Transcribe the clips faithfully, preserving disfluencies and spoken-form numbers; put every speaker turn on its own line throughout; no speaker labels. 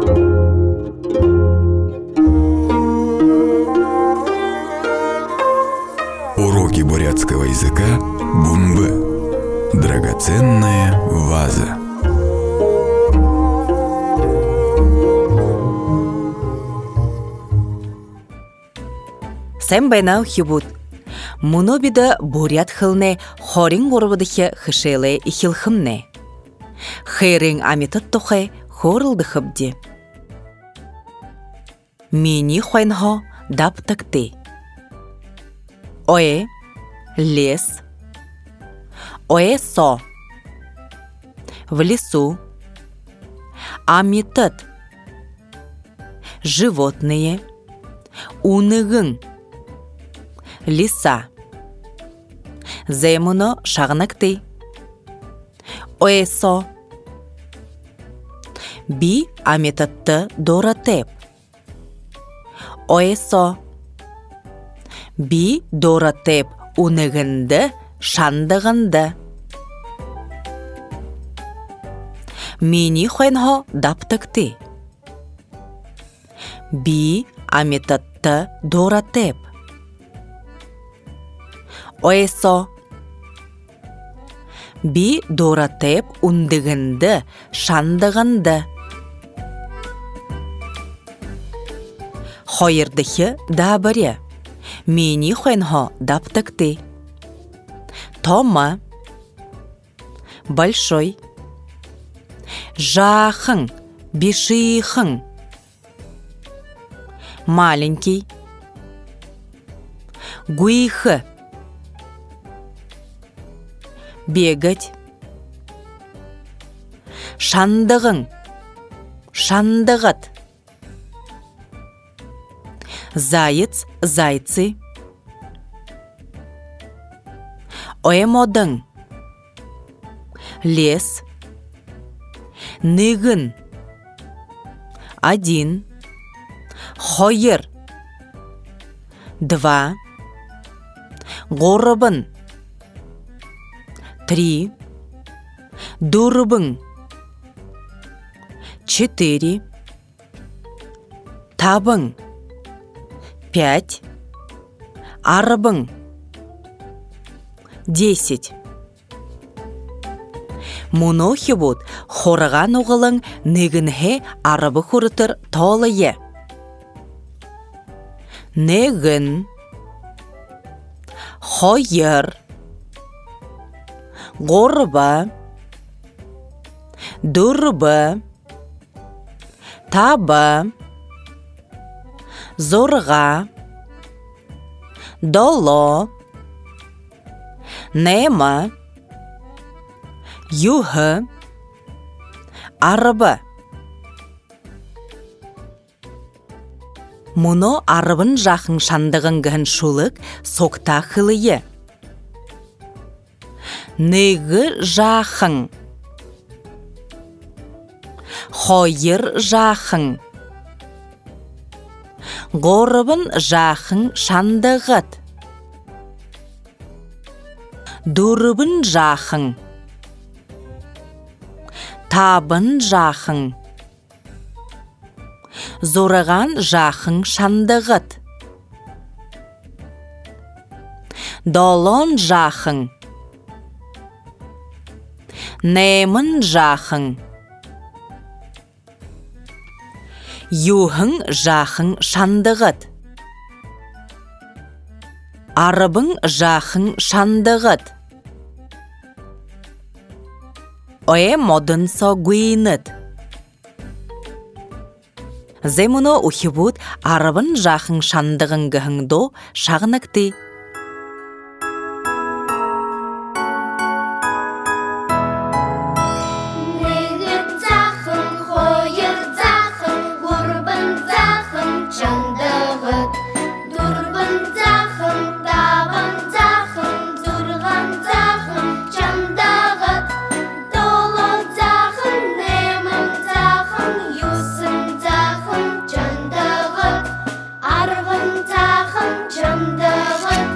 Уроки бурятского языка Бумбы. Драгоценная ваза.
Сәм байнау хибут. Муно бида бурят хылне хорин горбадыхе хышеле ихилхымне. Хэрин амитат тухе хорылды хыбди. Мини хуайнхо дап такты. Ое лес. Ое со. В лесу. Амитат. Животные. Уныгын. Лиса. Земуно шагнакты. Ое со. Би амитатты доратеп. Ое со. Би доратеп уныгынды шандығынды. Мини хуайнхо даптыкты. Би амитатты доратеп. Ое со. Би доратеп ундығынды шандығынды. Хойырдыхы да баре. Мини хуайнхо даптыкты. Тома. Большой. Жахын. Бишихын. Маленький. Гуихы. Бегать. Шандығын. Шандығыт. Заяц, зайцы. Оемодың. Лес. Ныгын. Один. Хойыр. Два. Горбын. Три. Дурбын. Четыре. Табын. Пять. Арбын. Десять. Муно хибут хорған оғылың негінге арабы құрытыр толые. Негін. Хойыр. Горба. Дурба. Таба. Зорға. Доло. Нема. Юхы. Арба. Муно арбын жақын шандығын гін шулық соқта қылые. Негі жақын. Хойыр жақын. Горбын жақын шандығыт. Дурбын жақын. Табын жақын. Зораған жақын шандығыт. Долон жақын. Немін жақын. Юхын жақын шандығыт. Арбын жақын шандығыт. Ое модын со гуйныт. Земуно ухибут арбын жақын шандығын гіхіңдо шағыныкты.
Arvın tağın çamdığın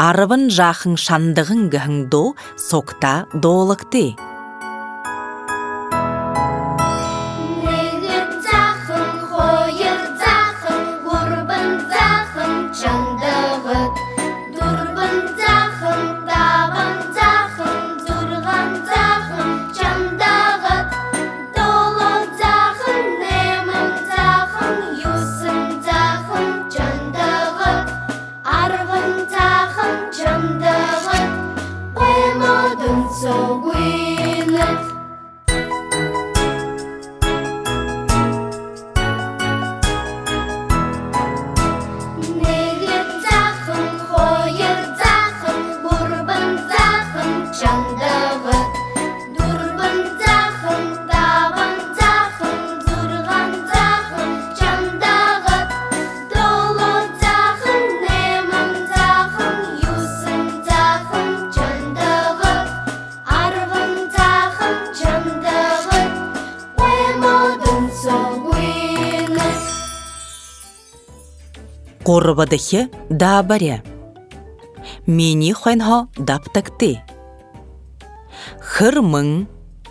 арывын жақын шандығын гіңдо сокта долыкты. Қорыбадығы да баря. Мені хойнға даптакты. Хырмың,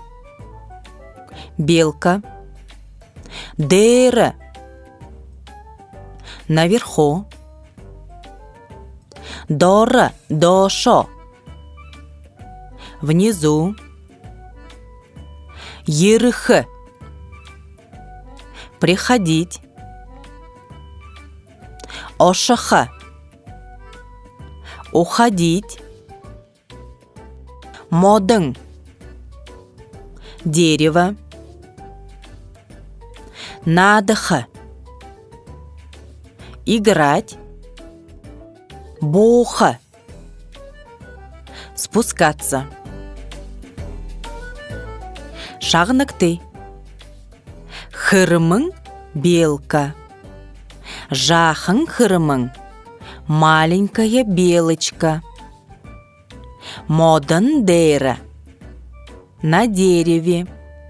белка, дэры, наверху, дора, дошо, внизу, ерыхы, приходить, ошаха, уходить, модың, дерево, надыха, играть, буха, спускаться, шағыныкты, хырмың, белка, жахың хырмың, маленькая белочка, модын дера, на дереве,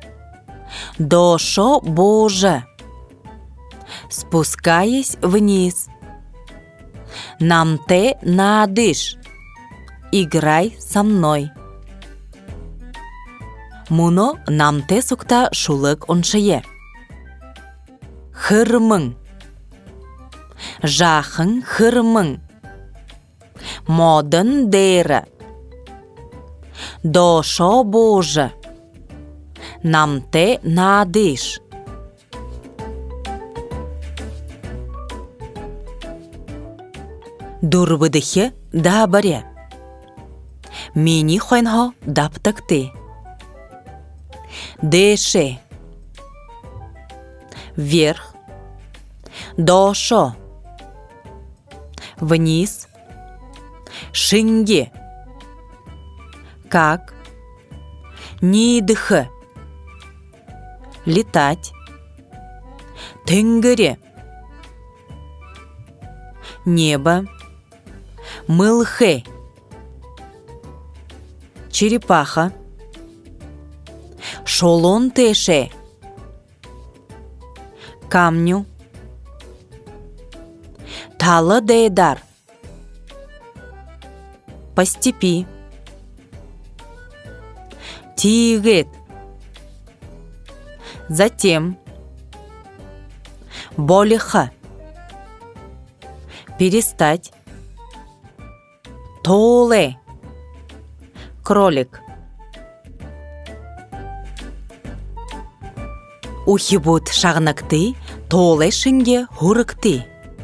дошо божа, спускаясь вниз, нам ты надыш, играй со мной. Муно нам ты сукта шулык оншые. Хырмың, жахың хырмың, модын дера, дошо божа, нам ты надыш. Дурбыдыхе да баря. Мені хойнға даптакты. Деше, вверх, дошо, вниз, шинге, как, нидхы, летать, тынгыре, небо, мылхе, черепаха, шолон теше, камню, талы дейдар, по степи, тигет, затем, болиха, перестать, толе, кролик. Ухибут шағынакты, толе шынге хурыкты.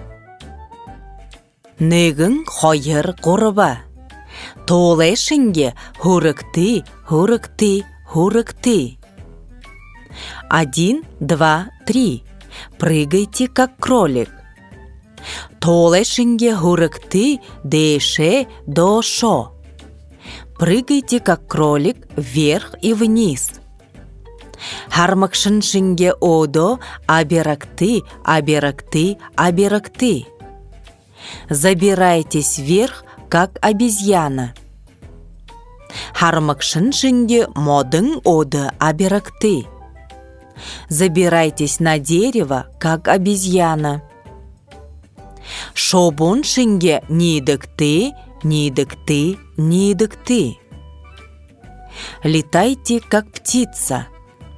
Нэгін хойыр қорыба. Толе шынге хурыкты, хурыкты, хурыкты. Один, два, три. Прыгайте, как кролик. Толе шынге хурыкты, деше, дошо. Прыгайте, как кролик, вверх и вниз. Хармакшын шынге одо, аберакты, аберакты, аберакты. Забирайтесь вверх, как обезьяна. Хармакшын шынге модың оды, аберакты. Забирайтесь на дерево, как обезьяна. Шобун шынге нидыкты, нидыкты, нидыкты. Летайте, как птица.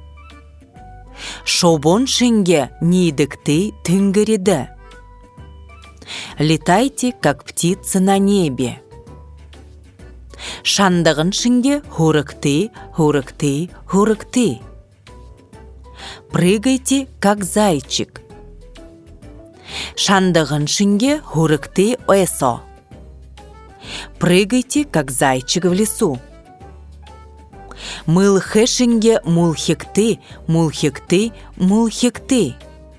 Шобон шенге нидыкты тынгыриды. Летайте, как птица на небе. Шандығын шенге хурыкты, хурыкты, хурыкты. Прыгайте, как зайчик. Шандығын шенге хурыкты эсо. Прыгайте, как зайчик в лесу. Мылхе шенге мулхикты, мулхикты, мулхикты.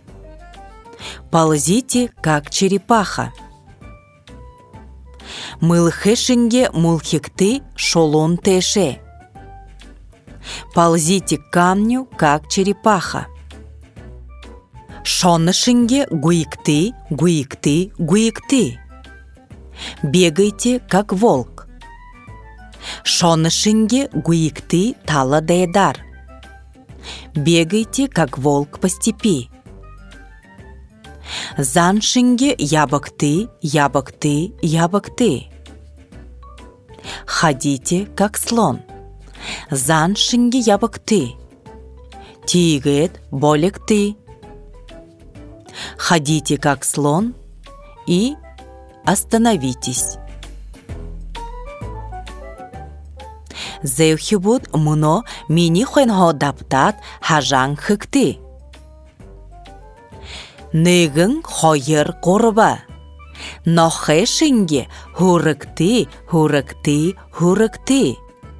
Ползите, как черепаха. Мылхе шенге мулхикты шолон теше. Ползите к камню, как черепаха. Шоны шенге гуикты, гуикты, гуикты. Бегайте, как волк. Шоны шенге гуикты тала дейдар. Бегайте, как волк по степи. Зан шенге ябыкты, ябыкты, ябыкты. Ходите, как слон. Зан шенге ябыкты. Тигет боликты. Ходите, как слон, и остановитесь. Зеухибуд муно мини хойнхо даптат хажан хыкты. Нэгэн хойер корба. Нохэ шенге хурыкты, хурыкты, хурыкты.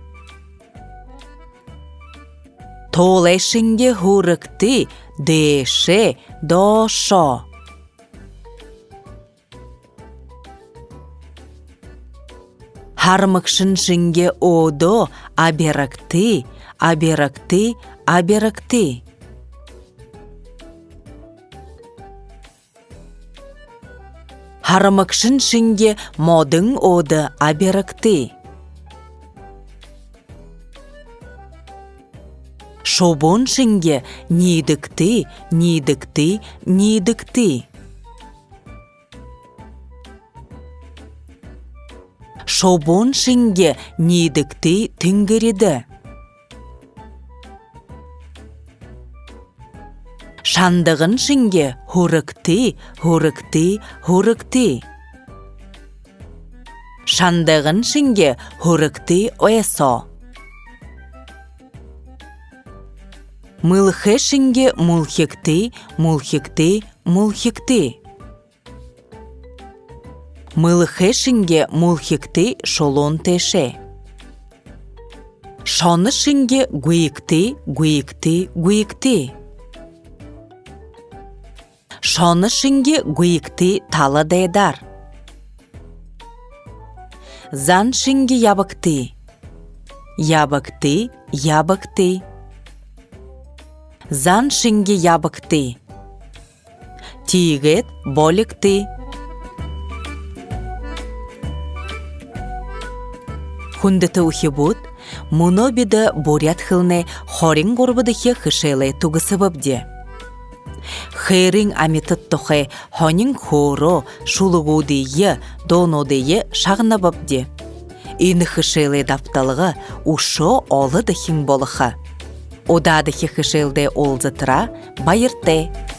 Толэ шенге хурыкты, дэшэ, дошо. Хармыкшын шенге одо аберакты, аберакты, аберакты. Хармыкшын шенге модың оды аберакты. Шобон шенге нидыкты, нидыкты, нидыкты. Шобон шенге нидыкты тынгыриды. Шандығын шенге хурыкты, хурыкты, хурыкты. Шандығын шенге хурыкты эсо. Мылхе шенге мулхикты, мулхикты, мулхикты. Мылхе шенге мулхикты шолон теше. Шоны шенге гуикты, гуикты, гуикты. Шоны шенге гуикты тала дейдар. Зан шенге ябыкты. Ябыкты, ябыкты. Зан шенге ябыкты. Тигет боликты. Хундыты ухибуд, муно бида бурят хылне хорин горбыдыхе хышеле тугысыбыбде. Хэрин амитыт тохе хонин хоро шулугудые донодые шагнабабде. Ин хышеле дапталыға ушо олы дыхин болыха. Одадыхе хышелде олзытыра байырте.